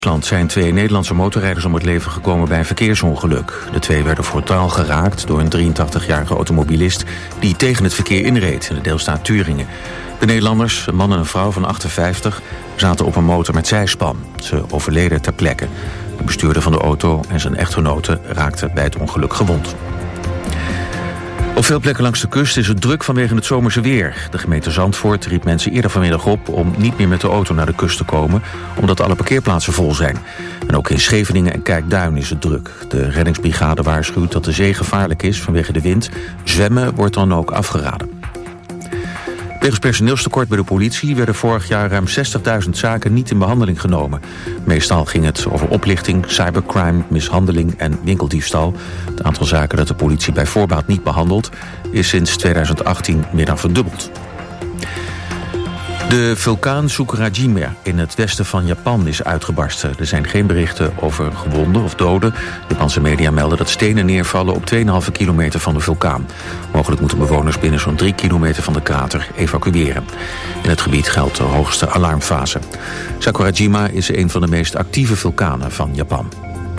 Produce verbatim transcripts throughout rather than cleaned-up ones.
In Duitsland zijn twee Nederlandse motorrijders om het leven gekomen bij een verkeersongeluk. De twee werden frontaal geraakt door een drieëntachtigjarige automobilist die tegen het verkeer inreed in de deelstaat Thüringen. De Nederlanders, een man en een vrouw van achtenvijftig, zaten op een motor met zijspan. Ze overleden ter plekke. De bestuurder van de auto en zijn echtgenote raakten bij het ongeluk gewond. Op veel plekken langs de kust is het druk vanwege het zomerse weer. De gemeente Zandvoort riep mensen eerder vanmiddag op om niet meer met de auto naar de kust te komen, omdat alle parkeerplaatsen vol zijn. En ook in Scheveningen en Kijkduin is het druk. De reddingsbrigade waarschuwt dat de zee gevaarlijk is vanwege de wind. Zwemmen wordt dan ook afgeraden. Wegens personeelstekort bij de politie werden vorig jaar ruim zestigduizend zaken niet in behandeling genomen. Meestal ging het over oplichting, cybercrime, mishandeling en winkeldiefstal. Het aantal zaken dat de politie bij voorbaat niet behandelt is sinds tweeduizend achttien meer dan verdubbeld. De vulkaan Sakurajima in het westen van Japan is uitgebarsten. Er zijn geen berichten over gewonden of doden. Japanse media melden dat stenen neervallen op twee komma vijf kilometer van de vulkaan. Mogelijk moeten bewoners binnen zo'n drie kilometer van de krater evacueren. In het gebied geldt de hoogste alarmfase. Sakurajima is een van de meest actieve vulkanen van Japan.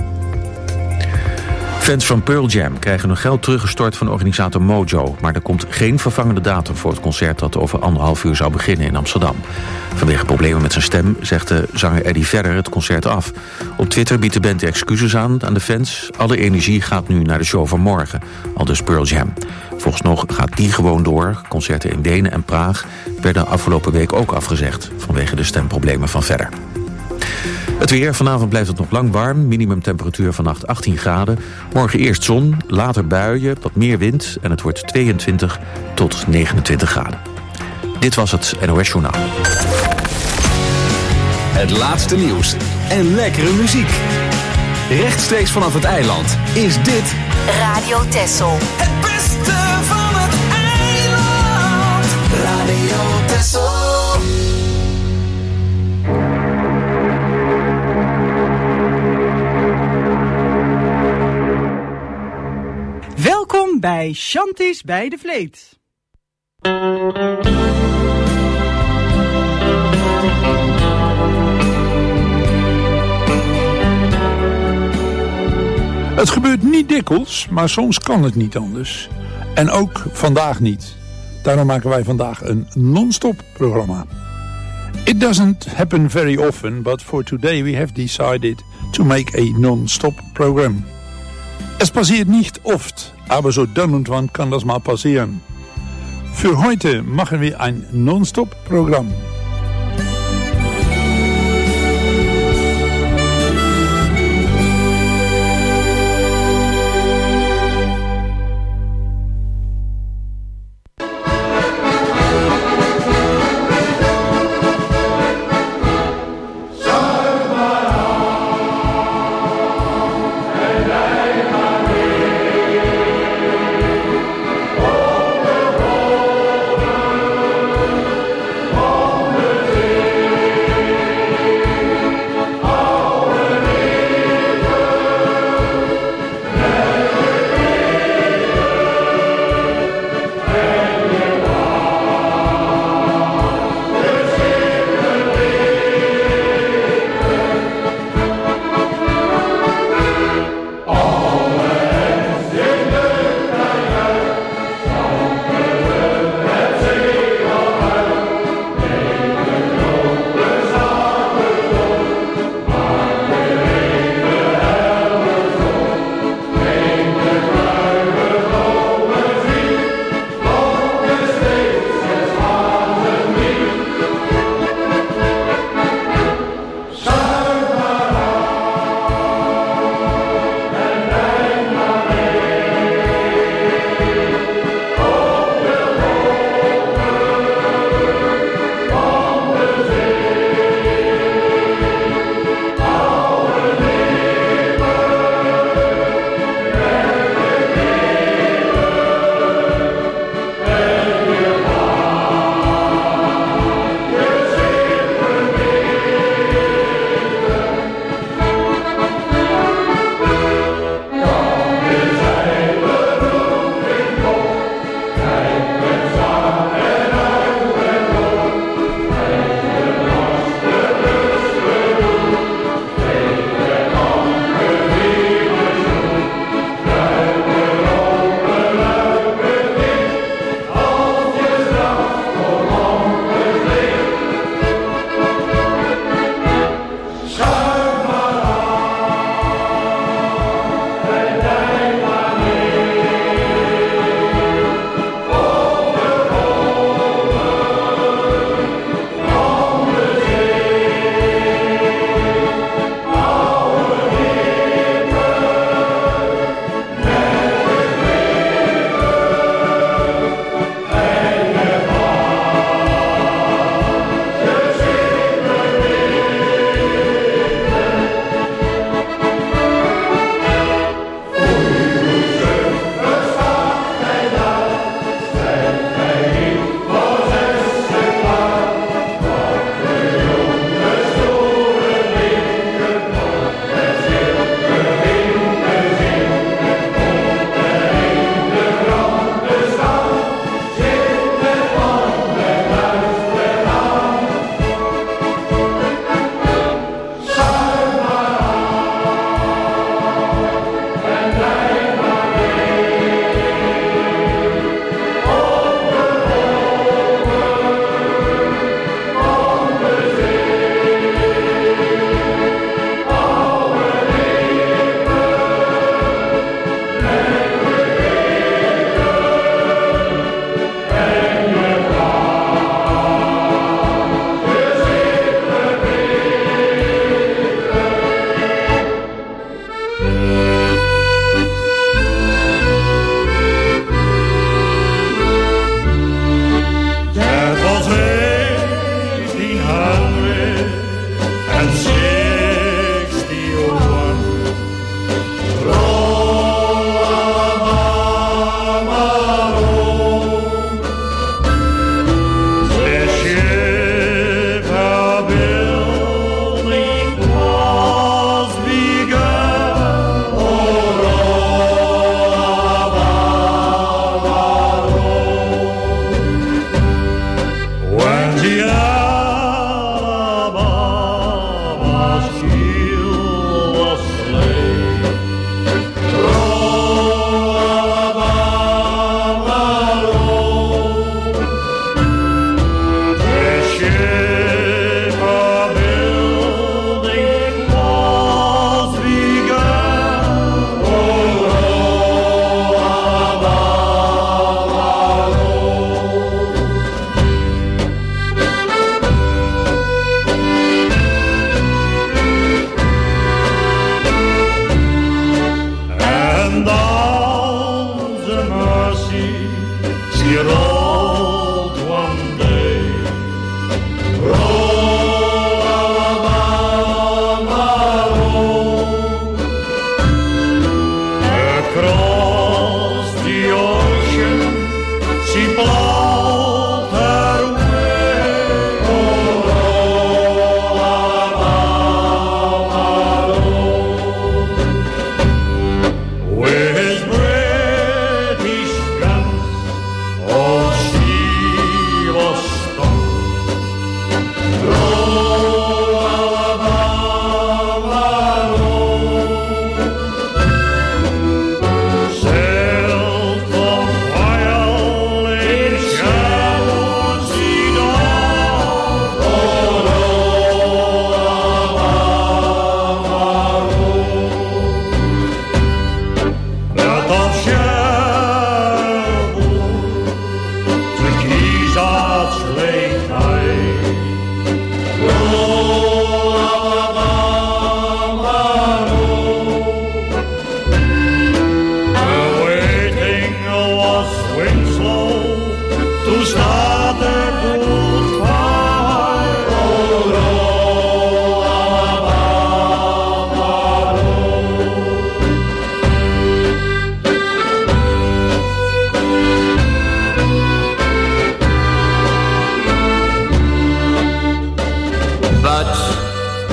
Fans van Pearl Jam krijgen hun geld teruggestort van organisator Mojo, maar er komt geen vervangende datum voor het concert dat over anderhalf uur zou beginnen in Amsterdam. Vanwege problemen met zijn stem zegt de zanger Eddie Vedder het concert af. Op Twitter biedt de band de excuses aan aan de fans. Alle energie gaat nu naar de show van morgen, aldus Pearl Jam. Volgens nog gaat die gewoon door. Concerten in Wenen en Praag werden afgelopen week ook afgezegd vanwege de stemproblemen van Vedder. Het weer, vanavond blijft het nog lang warm. Minimumtemperatuur vannacht achttien graden. Morgen eerst zon, later buien, wat meer wind en het wordt tweeëntwintig tot negenentwintig graden. Dit was het N O S Journaal. Het laatste nieuws en lekkere muziek. Rechtstreeks vanaf het eiland is dit Radio Texel. Het beste van het eiland. Radio Texel. Welkom bij Shanties bij de Vleet. Het gebeurt niet dikwijls, maar soms kan het niet anders. En ook vandaag niet. Daarom maken wij vandaag een non-stop programma. It doesn't happen very often, but for today we have decided to make a non-stop program. Es passiert nicht oft, aber so dann und wann kann das mal passieren. Für heute machen wir ein Non-Stop-Programm. Oh,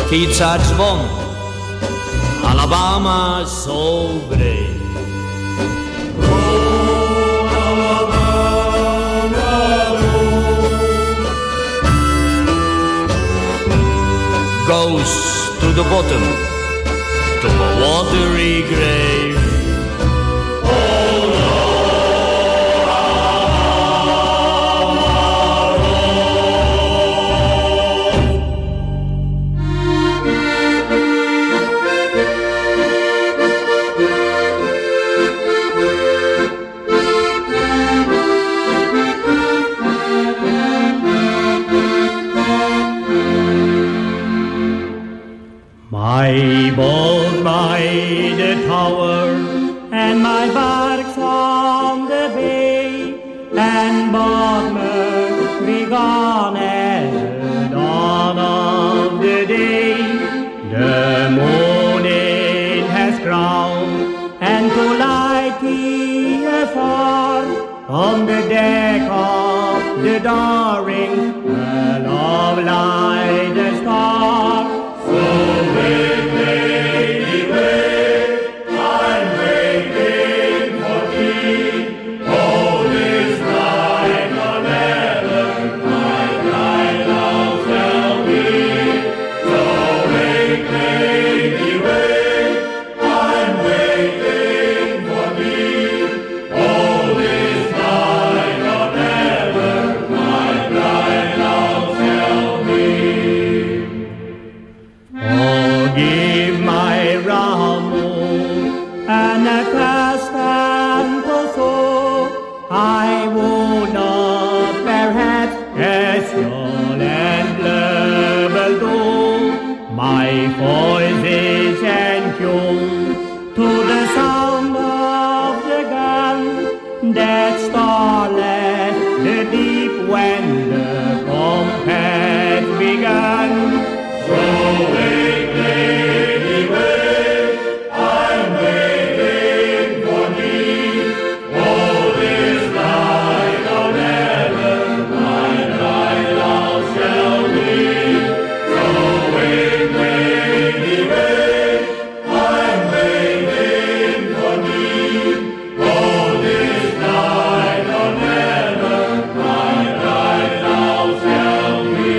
ptica dzwon, Alabama so brave. Goes to the bottom, to a watery grave. My boat by the tower, and my bark's on the bay, and Bodmer be gone at the dawn of the day. The morning has ground, and to light me afar, on the deck of the Daring, a love light a star. So wait, lady, wait, I'm waiting for thee. Oh, this night or never, my bride love shall be. So wait, lady, wait, I'm waiting for thee. Oh, this night or never, my bride love shall be. Oh, give my Ramo and a cast and so I would not perhaps as you'll and level do my voices and tune to the sound of the gun that starlet the deep when the combat began. So wait, lady, wait, I'm waiting for thee. Oh, this night or never, my bride love shall be. So wait, lady, wait, I'm waiting for thee. Oh, this night or never, my bride love shall be.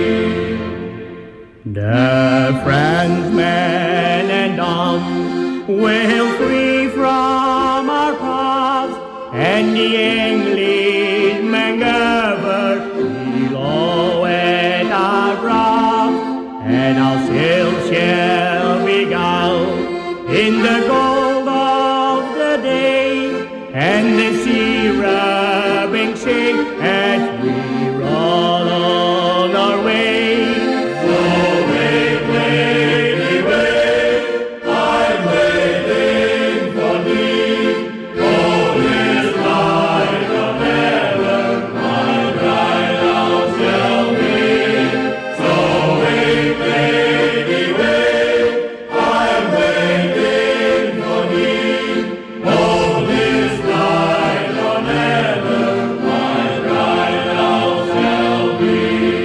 The Frenchmen and Dom will free from our paths, and the Englishmen govern below at our wrath, and our sails shall be gowned in the gold of the day, and the sea rubbing shake as we roll on our way. So wait, lady, wait, I'm waiting for thee. Oh, this night or never, my bride love shall be. So wait, lady, wait, I'm waiting for thee. Oh, this night or never, my bride love shall be.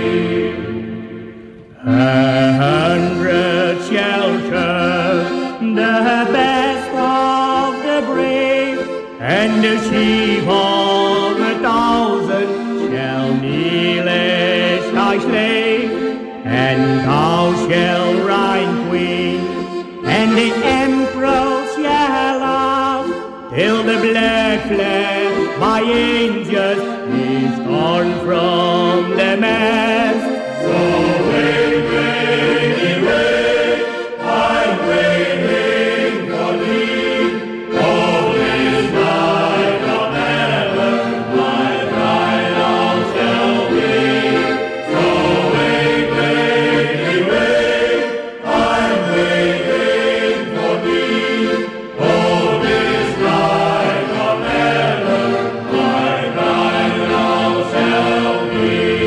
A hundred shelter, the best of the brave, and the sheep of a thousand shall kneel as thy slave, and thou shall reign queen, and the emperor shall laugh, till the black flag by angels is torn from the mast. So wait, lady, wait, I'm waiting for thee. Oh, this night or never, my bride love shall be. So wait, lady, wait, I'm waiting for thee. Oh, this night or never, my bride love shall be.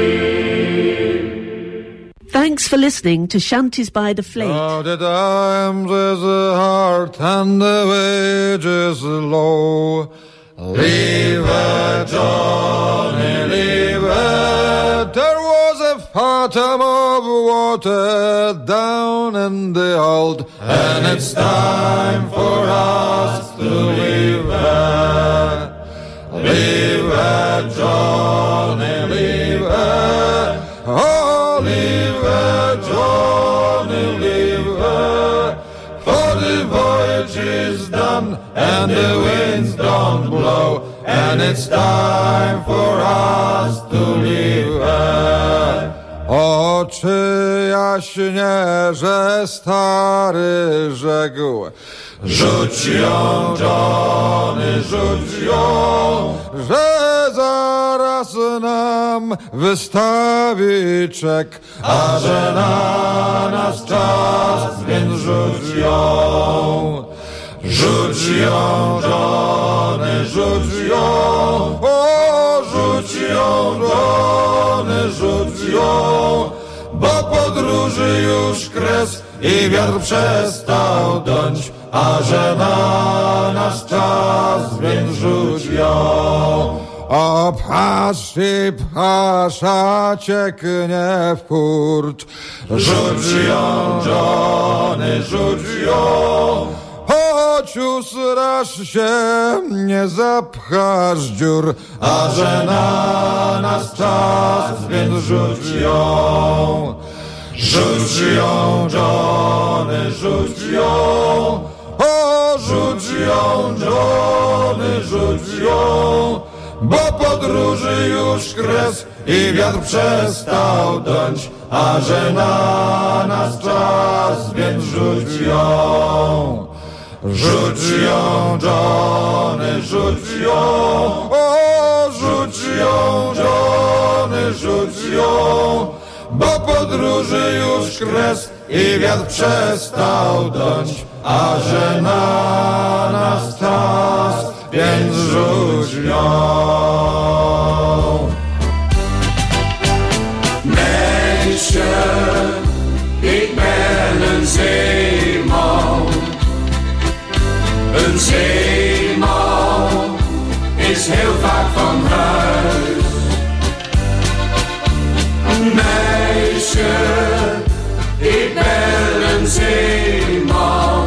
Thanks for listening to Shanties by the Fleet. Oh, the times is hard and the wages low. Leave it, Johnny, leave it. There was a bottom of water down in the hold, and it's time for us to leave her. Leave her, Johnny, leave her. Oh, leave her, Johnny, leave her. For the voyage is done, and the winds don't blow, and it's time for us to leave her. O, czy jaśnie, że stary rzekł, rzuć ją, Johnny, rzuć ją, że zaraz nam wystawi czek, a że na nas czas, więc rzuć ją. Rzuć ją, Johnny, rzuć ją, o, rzuć ją, Johnny, rzuć ją, bo podróży już kres i wiatr przestał dąć, a że na nas czas, więc rzuć ją. O, patrz i pasza cieknie w port, rzuć ją, Johnny, rzuć ją. Choć usrasz się, nie zapchasz dziur, a że na nas czas, więc rzuć ją. Rzuć ją, Johnny, rzuć ją. O, rzuć ją, Johnny, rzuć ją. Bo podróży już kres i wiatr przestał dąć, a że na nas czas, więc rzuć ją. Rzuć ją, Johnny, rzuć ją, o, rzuć ją, Johnny, rzuć ją, bo podróży już kres i wiatr przestał dąć, a że na nas czas, więc rzuć ją. Meisje, ik ben een zeeman. Een zeeman is heel vaak van huis. Meisje, ik ben een zeeman.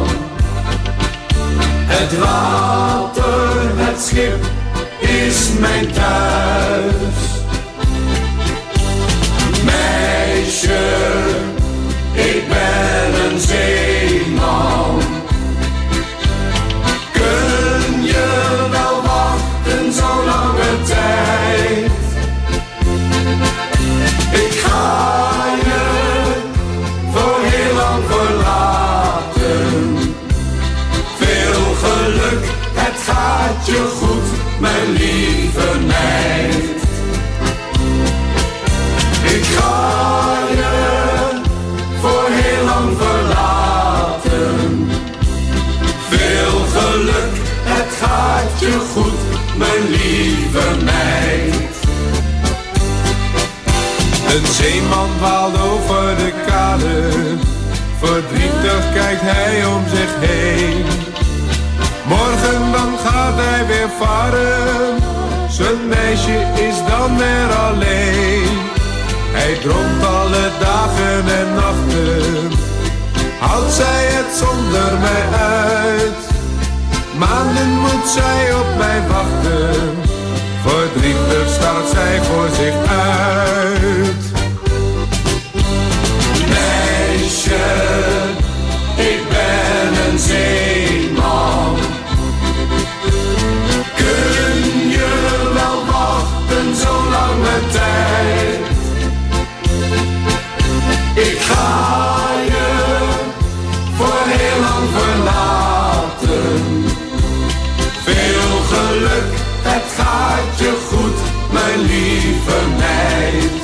Het water, het schip is mijn thuis. Meisje, ik ben een zeeman. Kun je wel wachten zo lange tijd? Ik ga je voor heel lang verlaten. Veel geluk, het gaat je goed, mijn lieve meid. Ik ga je voor heel lang verlaten. Veel geluk, het gaat je goed, mijn lieve meid. Een zeeman dwaalt over de kade, verdrietig kijkt hij om zich heen. Morgen dan gaat hij weer varen, zijn meisje is dan weer alleen. Hij droomt alle dagen en nachten, houdt zij het zonder mij uit. Maanden moet zij op mij wachten, verdrietig staat zij voor zich uit. Meisje, ik ben een zeeman. Kun je wel wachten zo lange tijd? Ik ga je voor heel lang verlaten. Veel geluk, het gaat je goed, mijn lieve meid.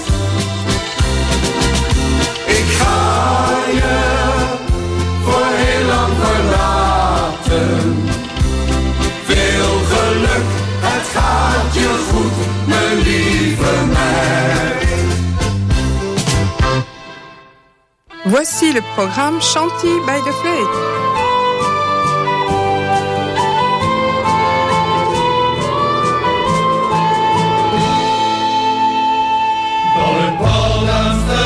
Ik ga je voor heel lang verlaten. Veel geluk, het gaat je goed, mijn lieve meid. Voici le programme Chantilly by the Flake. Dans le port d'un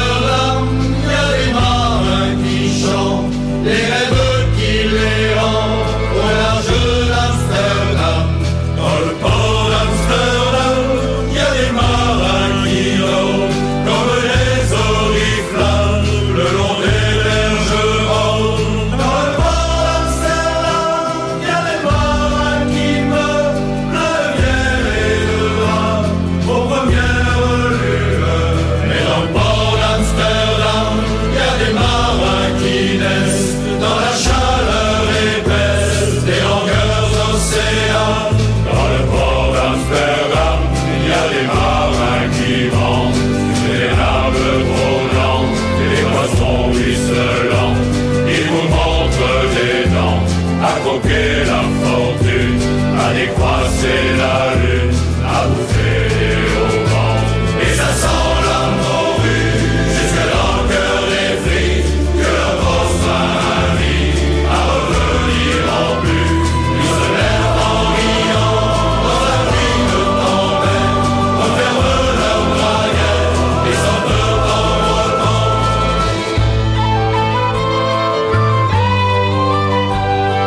croquer la fortune, à décroisser la lune, à bouffer les vent. Et ça sent la morue, jusque dans le cœur des flics, que la grosse invite à revenir en plus. Ils se lèvent en riant, dans la pluie de tempête, referment leur braguette et sortent en rotant.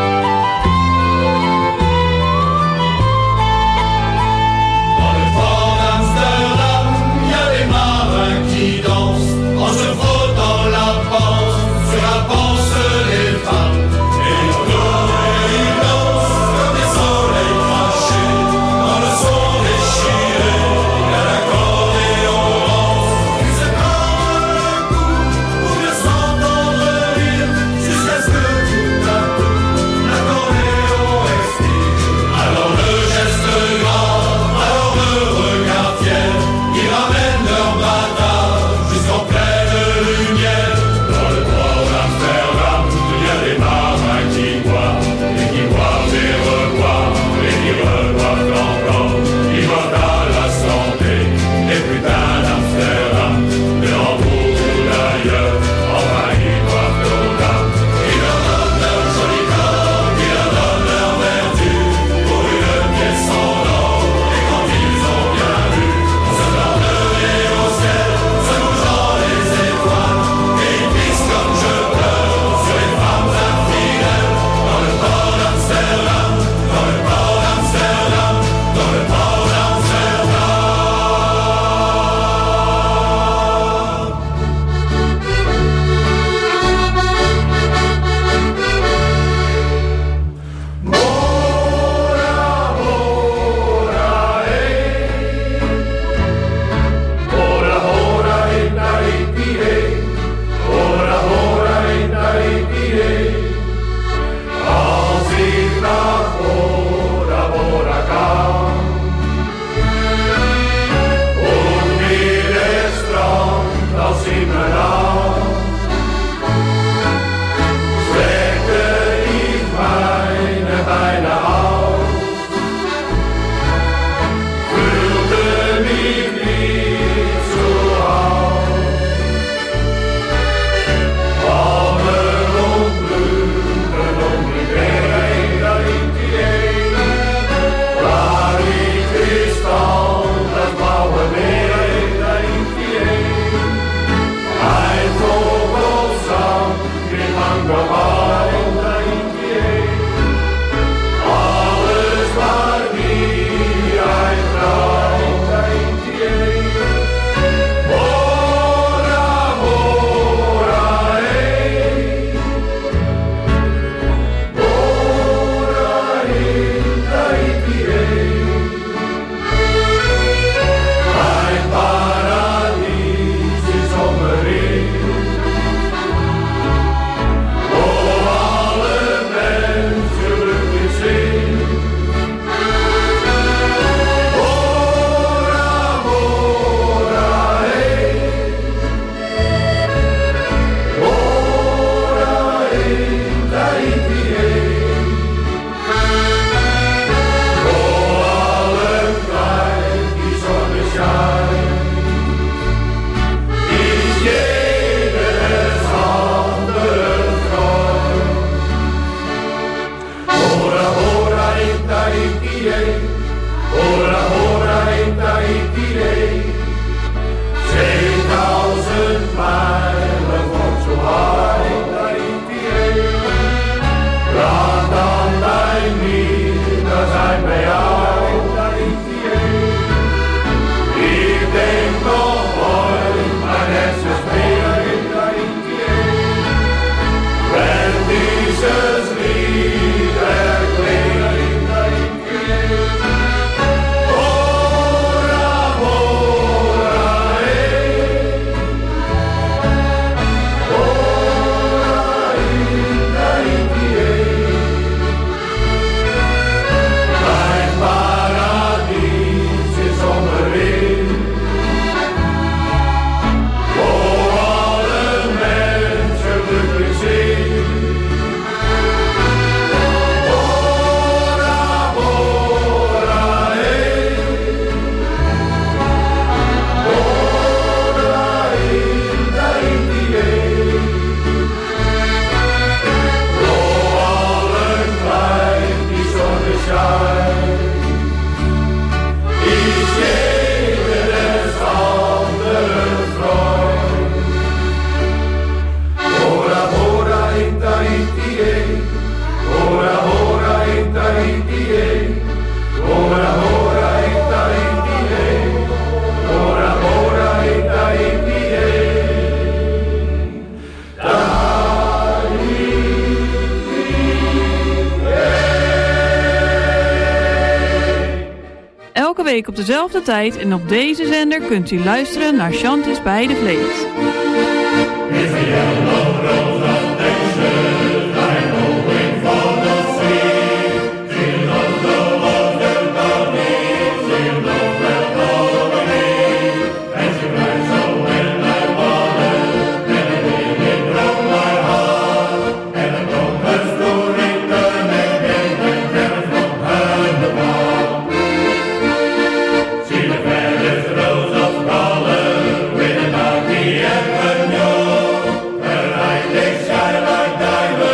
Dans le temps week op dezelfde tijd en op deze zender kunt u luisteren naar Chantis bij de Vleet. Diamond.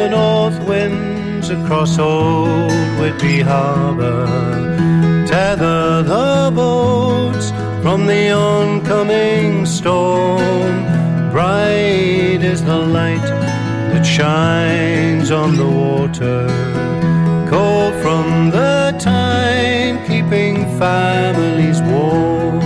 the north winds across old Whitby Harbour, tether the boats from the oncoming storm. Bright is the light that shines on the water, cold from the time keeping families warm.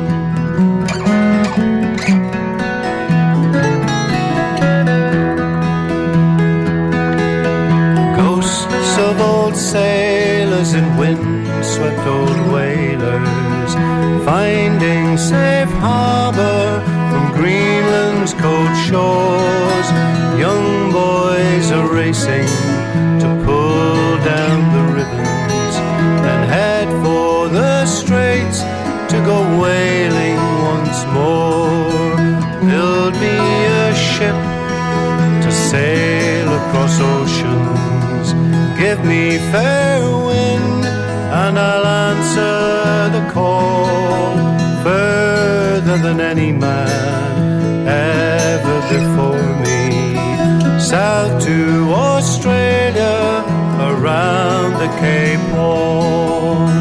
Ghosts of old sailors and wind-swept old whalers, finding safe harbor from Greenland's cold shores. Young boys are racing to pull down the ribbons and head for the straits to go whaling once more. Build me a ship to sail across oceans, give me fair wind and I'll answer the call, further than any man ever before me. South to Australia, around the Cape Horn.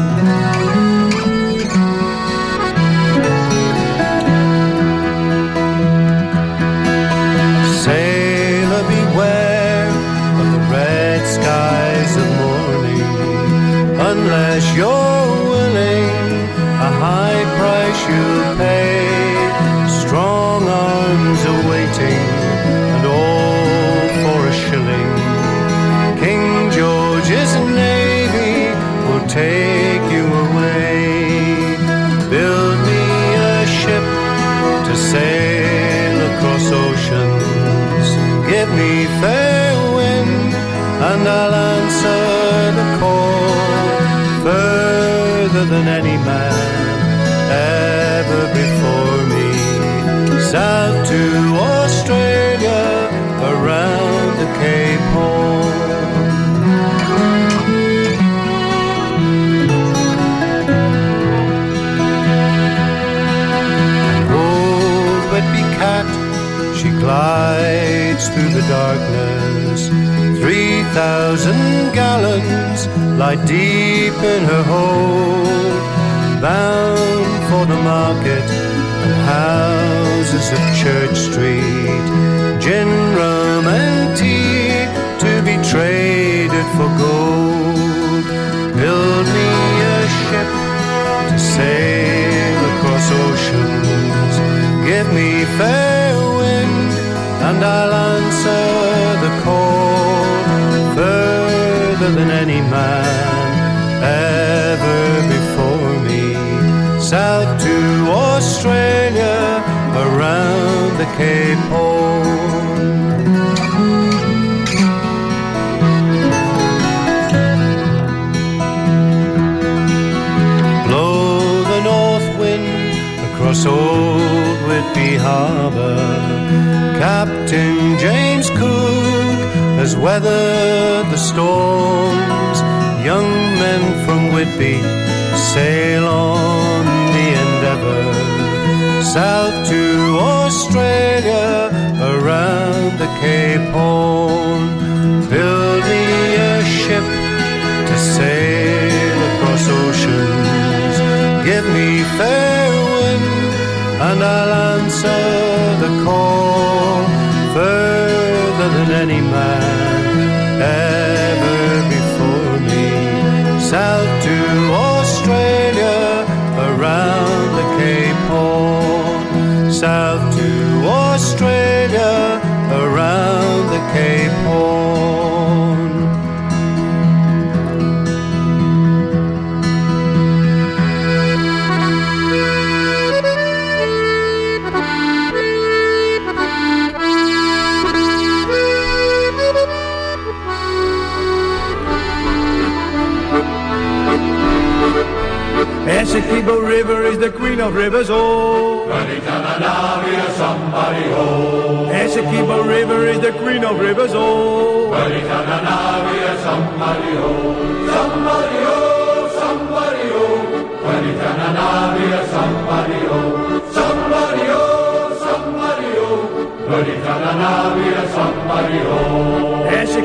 Sailor, beware of the red skies of morning, unless you're willing a high price you'll pay. Strong arms are waiting and all for a shilling. King George's navy will take you away. Build me a ship to sail across oceans, give me fair wind and I'll answer the call, further than any man ever before me. South to Australia, around the Cape Horn. An old Whitby cat, she glides through the darkness. Three thousand gallons lie deep in her hold, bound for the market and houses of Church Street, gin, rum and tea to be traded for gold. Build me a ship to sail across oceans, give me fair wind and I'll answer the call, further than any man ever before me. South to Australia, around the Cape Horn. Blow the north wind across old Whitby Harbour, Captain James Cook has weathered the storms. Young men from Whitby sail on the Endeavour, south to Australia, around the Cape Horn. Build me a ship to sail across oceans, give me fair wind and I'll answer the call, further than any man ever before me. South to Australia, around the Cape Horn. South to Australia, around the Cape Horn. Essequibo River is the queen of rivers, oh. Somebody, oh. Essequibo River is the queen of rivers, oh. Somebody, oh. Somebody, oh. Somebody, oh. Somebody, oh. Somebody, oh. Somebody, oh. Somebody, oh.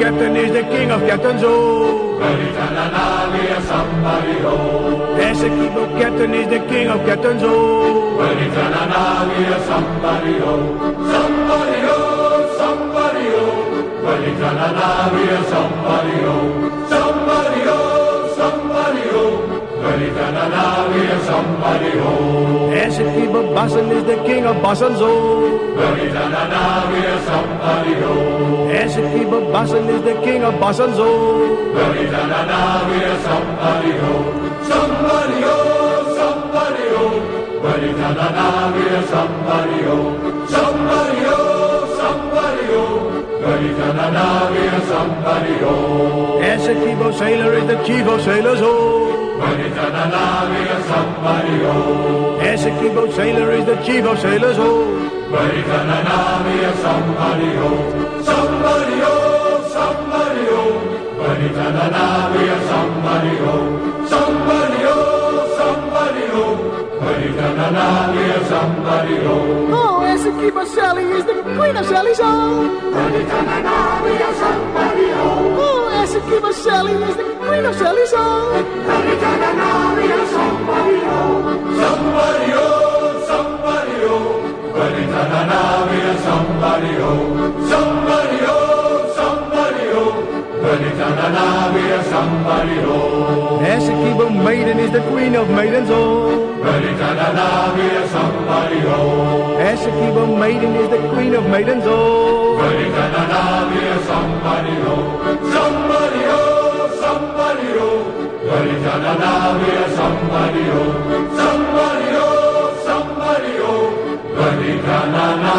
captain is the king of captains, oh. Welitana somebody, oh. Essequibo captain is the king of captains, oh. Welitana somebody, oh. Somebody, oh, somebody, oh. Welitana somebody, oh. Somebody, oh, somebody, oh. Welitana somebody, oh. Essequibo Basel is the king of Basels, oh. Welitana somebody, oh. Essequibo Basel is the king of Basels, oh. Welitana somebody, oh. Somebody, oh, somebody, oh. Welitana somebody, oh. Somebody, oh, somebody, oh. Welitana somebody, oh. Essequibo sailor is the chief of sailors, oh. Welitana somebody, oh. Essequibo sailor is the chief of sailors, oh. Welitana somebody, oh. Somebody, oh, somebody, oh. Welitana somebody, oh. Somebody, oh, somebody, oh. Welitana somebody, oh. Oh, Essequibo Sally is the queen of Sally's, oh. Welitana somebody, oh. Oh, Essequibo Sally is the queen of Sally's, oh. Welitana somebody, oh. Somebody, oh, somebody, oh. Welitana somebody, oh. Somebody, oh, somebody, oh. Welitana somebody, oh. Essequibo maiden is the queen of maidens, oh. Welitana somebody, oh. Essequibo maiden is the queen of maidens, oh. Welitana somebody, oh. Somebody, oh, somebody, oh. Welitana somebody, oh. Somebody, oh, somebody, oh. Welitana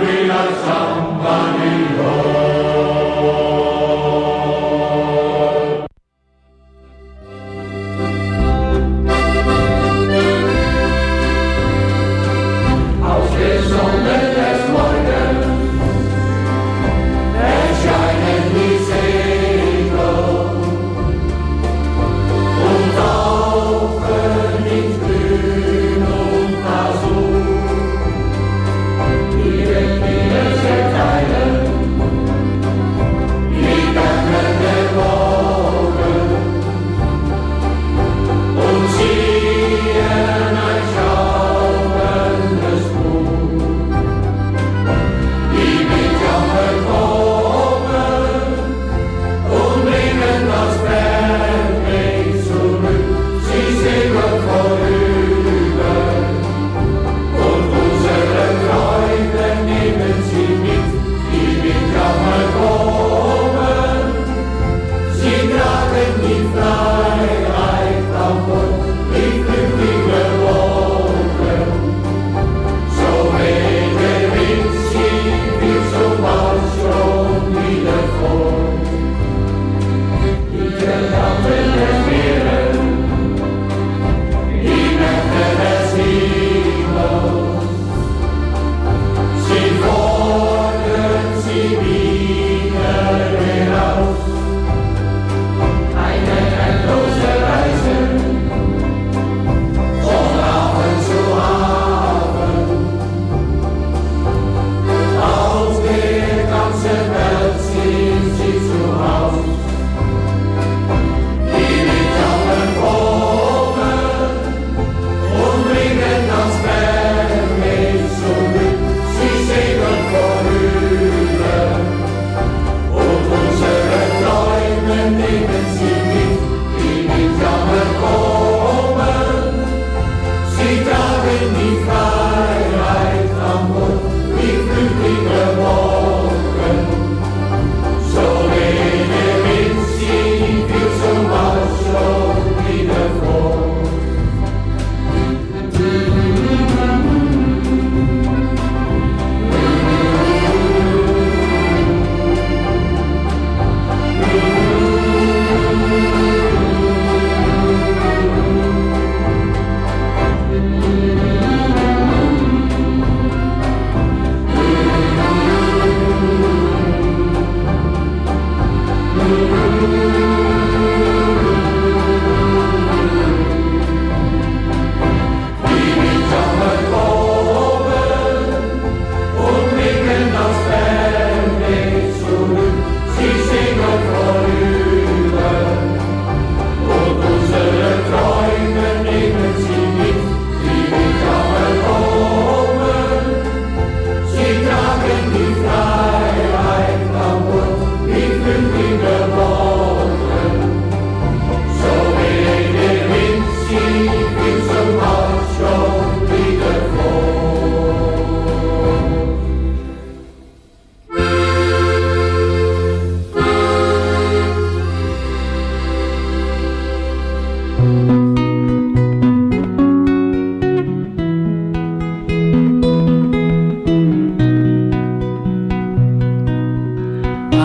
somebody, oh. Nicht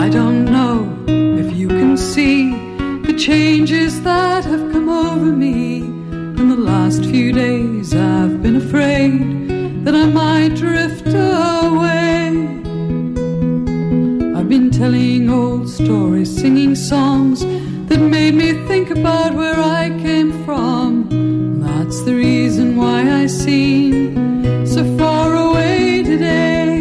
I don't know if you can see the changes that have come over me. In the last few days I've been afraid that I might drift away. I've been telling old stories, singing songs that made me think about where I came from. That's the reason why I seem so far away today.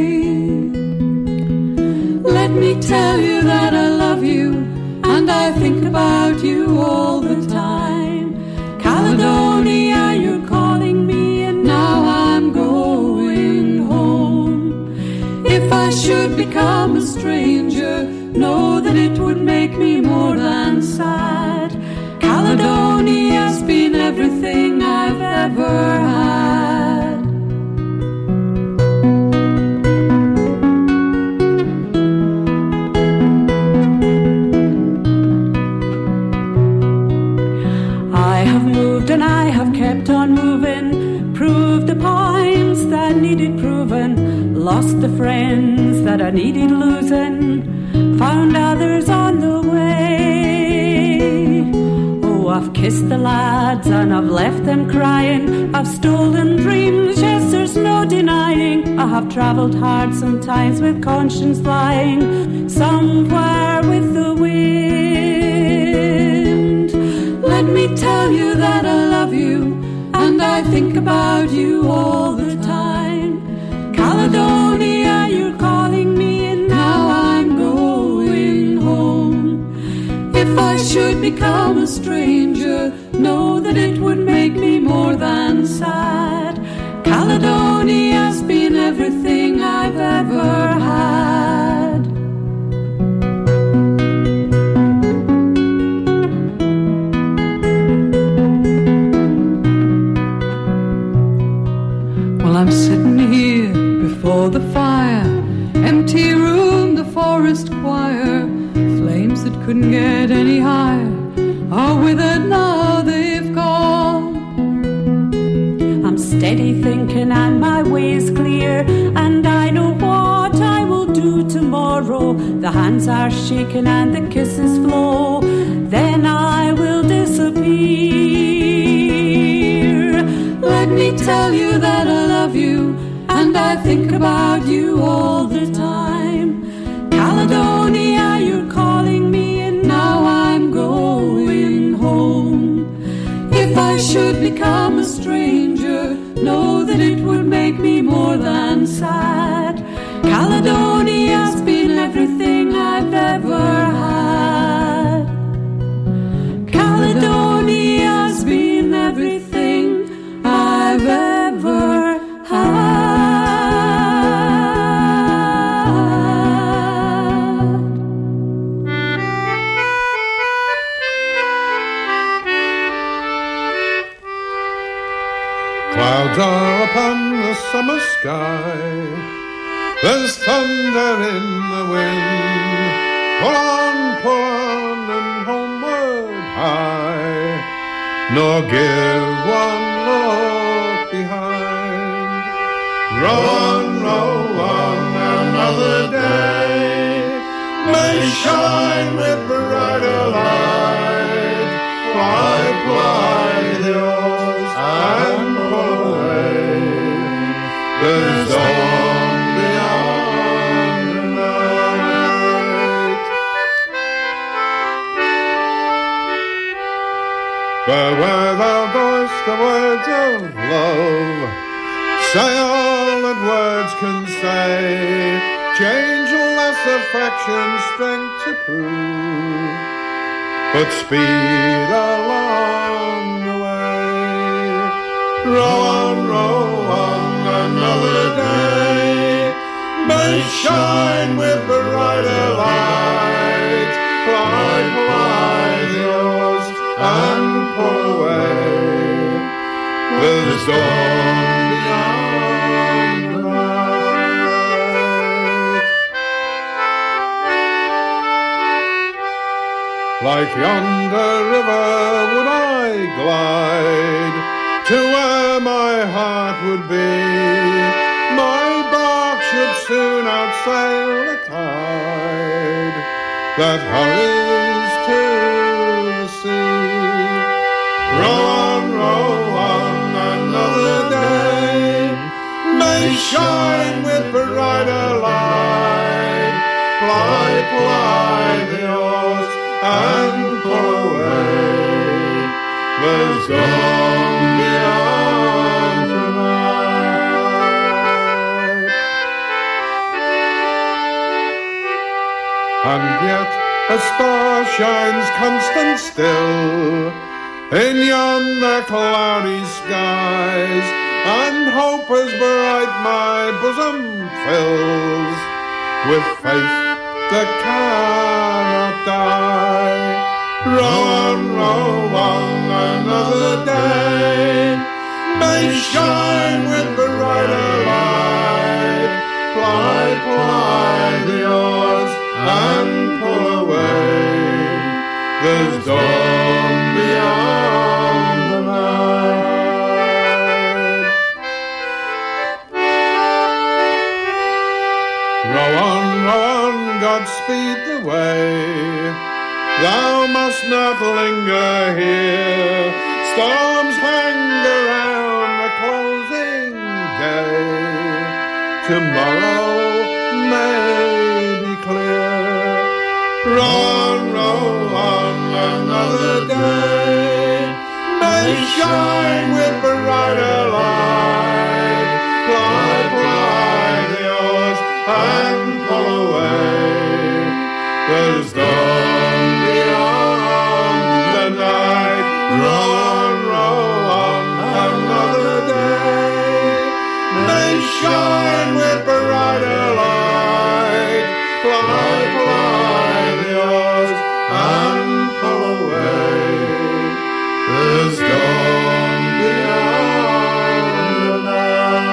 Let me tell you that I love you, and I think about you all the time. Caledonia, you're calling me, and now I'm going home. If I should become a stranger, know that it would make me more than sad. Caledonia's been everything I've ever had. I have moved and I have kept on moving, proved the points that needed proving, lost the friends that I needed losing, found others on the way. Oh, I've kissed the lads and I've left them crying. I've stolen dreams, yes, there's no denying. I have travelled hard sometimes with conscience flying somewhere with the wind. Let me tell you that I love you, and I think about you all the time. Caledonia, you're calling me, and now I'm going home. If I should become a stranger, know that it would make me more than sad. Caledonia's been everything I've ever had. Well, I'm sitting here before the fire, empty room, the forest choir, flames that couldn't get any higher are withered now, they've gone. I'm steady thinking and my way's clear, and I know what I will do tomorrow. The hands are shaking and the kisses flow, then I will disappear. Let me tell you that I love you, and I think about you all the time. Caledonia, you're calling me, and now I'm going home. If I should become a stranger, know that it would make me more than sad. Caledonia's been everything I've ever had. Caledonia's been everything I've ever had. Clouds are upon the summer sky, there's thunder in the wind. Pull on, pull on, and homeward high, nor give one look behind. Row on, row on, another day may shine with brighter light. Fly, fly, the oars, and pull away. There's dawn beyond the night. Farewell, thou goest, the words of love. Say all that words can say. Changeless affection, strength to prove. But speed along the way. Row on, row on, another day may shine with brighter light. Fly, fly, the oars, and pull away. There's dawn beyond the night. Like yonder river would I glide to where my heart would be. My bark should soon outsail the tide. that hurries to the sea. Row on, row on, another day may shine with brighter light. Ply, ply the oars and pull away. There's dawn beyond the night. And yet a star shines constant still in yonder cloudy skies, and hope as bright my bosom fills with faith that cannot die. Row on, row on, another day may shine with brighter light. Ply, ply the oars and pull away. There's dawn beyond the night. Row on, row on, Godspeed the way. Thou must not linger here. Storms hang around the closing day. Tomorrow may be clear. Row on, row on, another day may shine with brighter light. Ply, ply the oars and pull away. There's dawn beyond the night. Row on, row on, another day may shine with brighter light. Ply, ply the oars and pull away. There's dawn beyond the night.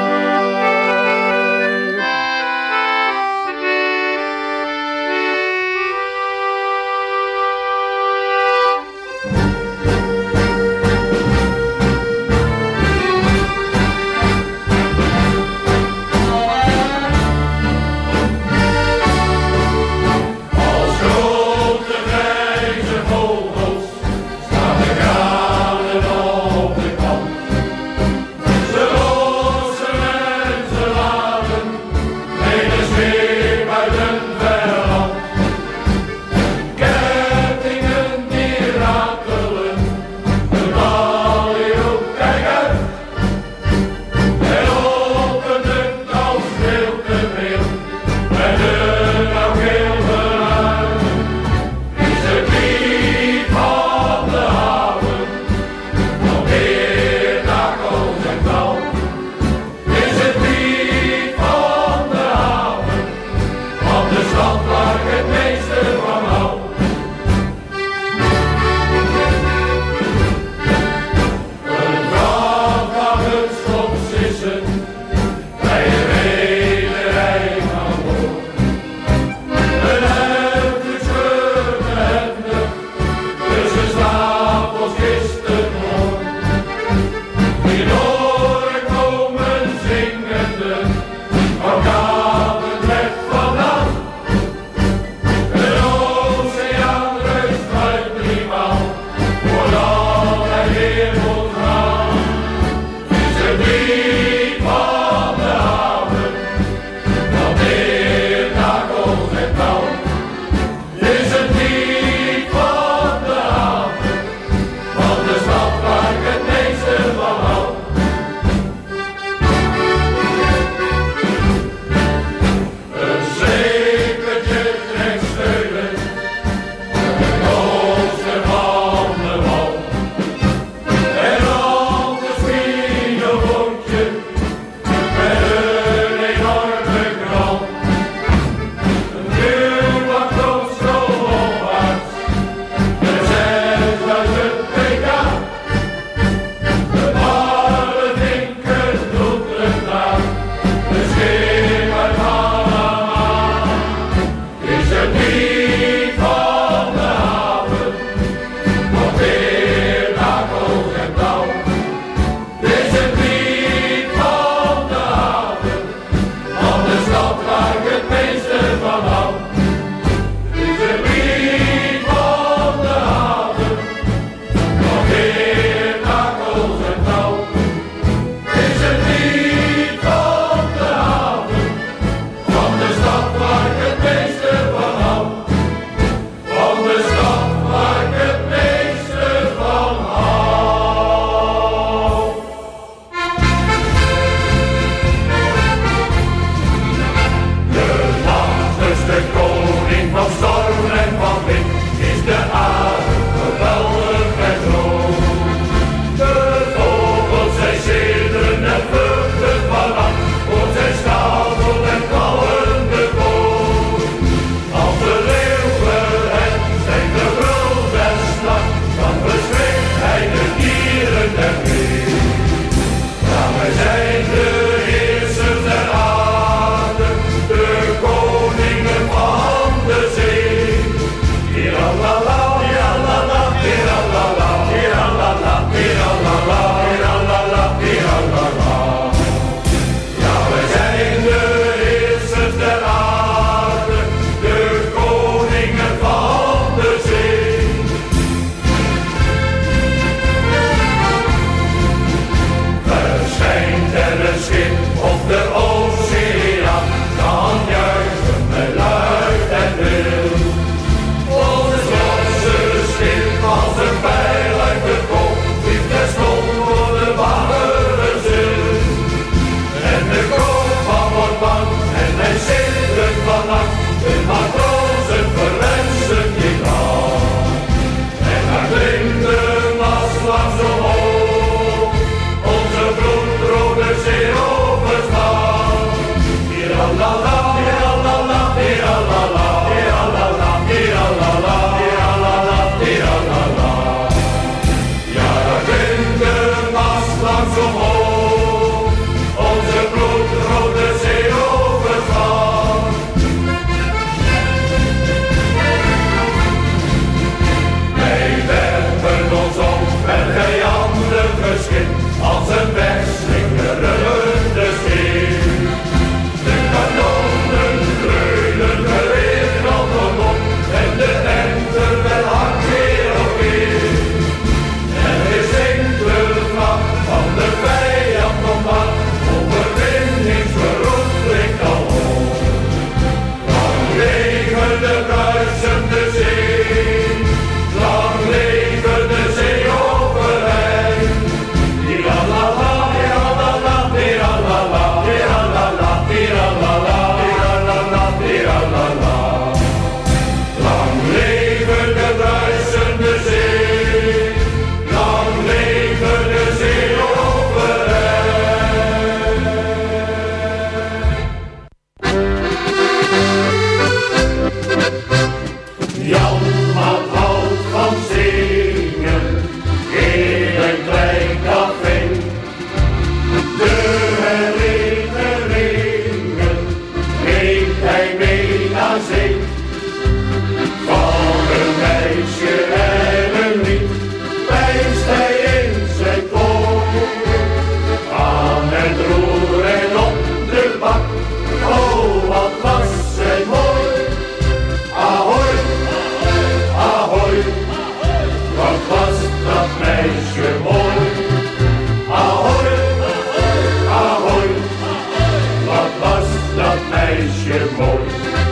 Jan had houdt van zingen in een klein café. De herinneringen neemt hij mee naar zee. Van een meisje en een lied wijst hij in zijn koor. Aan het roer en op de bak, oh wat was zij mooi. Ahoy, ahoy, wat was dat meisje mooi. Ahoy, ahoy, wat was dat meisje mooi.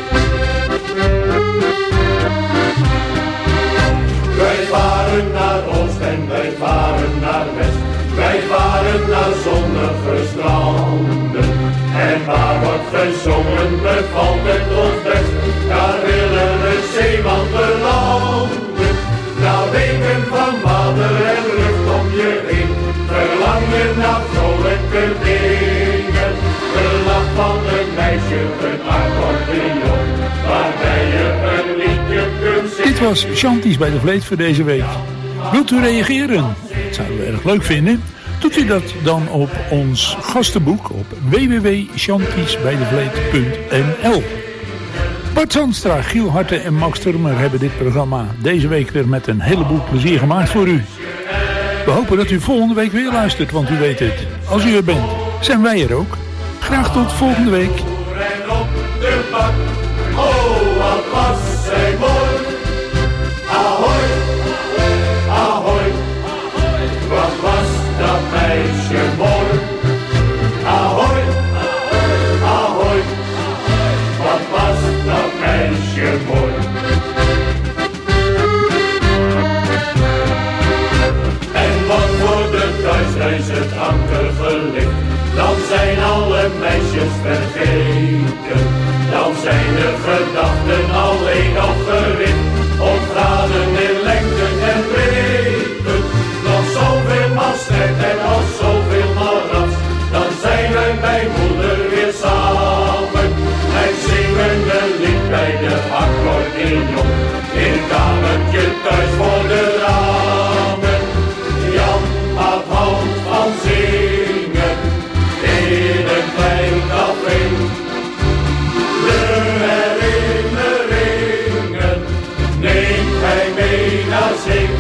Wij varen naar oost en wij varen naar west. Wij varen naar zonnige stranden. En waar wordt gezongen bevalt het ons best. Daar willen we zeemanten landen. Na weken van water en lucht om je heen. Verlang je naar vrolijke dingen. De lach van een meisje, een accordeon. Waarbij je een liedje kunt zingen. Dit was Chanties bij de Vleet voor deze week. Wilt u reageren? Dat zouden we erg leuk vinden. Doet u dat dan op ons gastenboek op w w w punt chanties bij de vleet punt n l. Bart Zandstra, Giel Harte en Max Turmer hebben dit programma deze week weer met een heleboel plezier gemaakt voor u. We hopen dat u volgende week weer luistert, want u weet het. Als u er bent, zijn wij er ook. Graag tot volgende week. En op de bak, oh wat was zij mooi. Ahoy, ahoy, wat was dat meisje mooi. Ahoy, ahoy, wat was dat meisje mooi. En wat voor de thuisreis het anker gelicht. Dan zijn alle meisjes vergeten. Dan zijn de gedachten alleen nog gericht op graden in lengte en breedte. Nog zoveel maal sterk en nog zoveel maal rats. Dan zijn wij bij moeder weer samen. En zingen een lied bij de accordeon. In het kamertje thuis voor de ramen. Jan had hand van zingen in een klein café. De herinneringen neemt hij mee naar zee.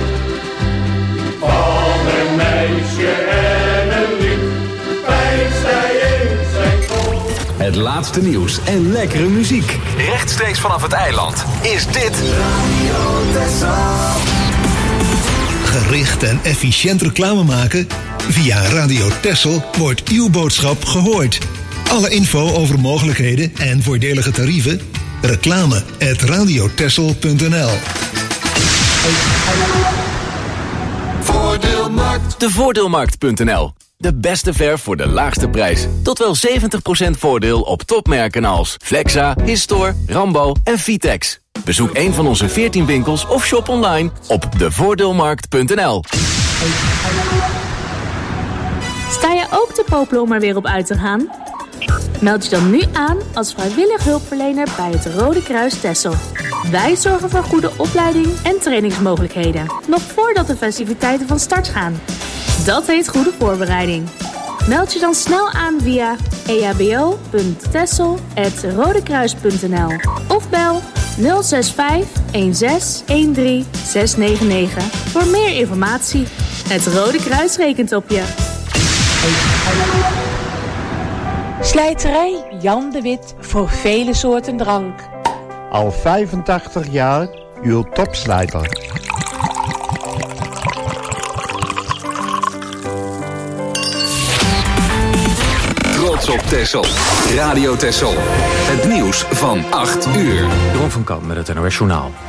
Van een meisje en een lied wijst hij in zijn koor. Het laatste nieuws en lekkere muziek. Rechtstreeks vanaf het eiland is dit Radio Texel. Gericht en efficiënt reclame maken? Via Radio Texel wordt uw boodschap gehoord. Alle info over mogelijkheden en voordelige tarieven? Reclame at radiotexel punt n l. Voordeelmarkt. De voordeelmarkt punt n l. De beste verf voor de laagste prijs. Tot wel zeventig procent voordeel op topmerken als Flexa, Histor, Rambo en Vitex. Bezoek een van onze veertien winkels of shop online op de voordeelmarkt punt n l. Sta je ook te popelen om er weer op uit te gaan? Meld je dan nu aan als vrijwillig hulpverlener bij het Rode Kruis Texel. Wij zorgen voor goede opleiding en trainingsmogelijkheden. Nog voordat de festiviteiten van start gaan. Dat heet goede voorbereiding. Meld je dan snel aan via e h b o punt texel apenstaartje rodekruis punt n l of bel nul zes vijf een zes een drie zes negen negen voor meer informatie. Het Rode Kruis rekent op je. Slijterij Jan de Wit voor vele soorten drank. Al vijfentachtig jaar uw topslijter. Trots op Texel. Radio Texel. Het nieuws van acht uur. Jeroen van Kamp met het N O S Journaal.